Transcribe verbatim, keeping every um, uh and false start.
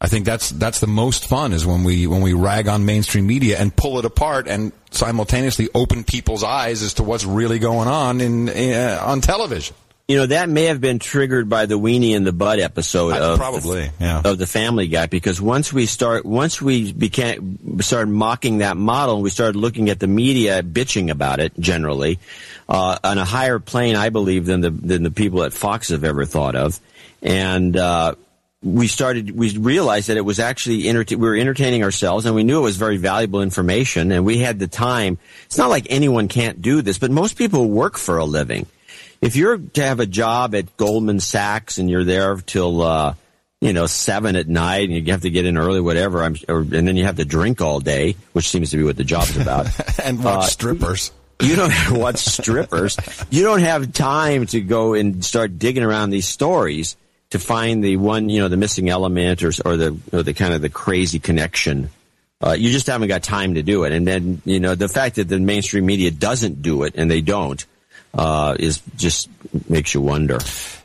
I think that's that's the most fun is when we when we rag on mainstream media and pull it apart and simultaneously open people's eyes as to what's really going on in uh, on television. You know, that may have been triggered by the Weenie and the Bud episode uh, of probably the, yeah. of the Family Guy, because once we start once we became started mocking that model and we started looking at the media bitching about it generally uh, on a higher plane, I believe, than the than the people at Fox have ever thought of, and uh, we started we realized that it was actually enter- we were entertaining ourselves, and we knew it was very valuable information, and we had the time. It's not like anyone can't do this, but most people work for a living. If you're to have a job at Goldman Sachs and you're there till, uh, you know, seven at night and you have to get in early, whatever, I'm, or, and then you have to drink all day, which seems to be what the job's about. and watch uh, strippers. You don't watch strippers. You don't have time to go and start digging around these stories to find the one, you know, the missing element or, or the, or the kind of the crazy connection. Uh, you just haven't got time to do it. And then, you know, the fact that the mainstream media doesn't do it and they don't, Uh, is just makes you wonder.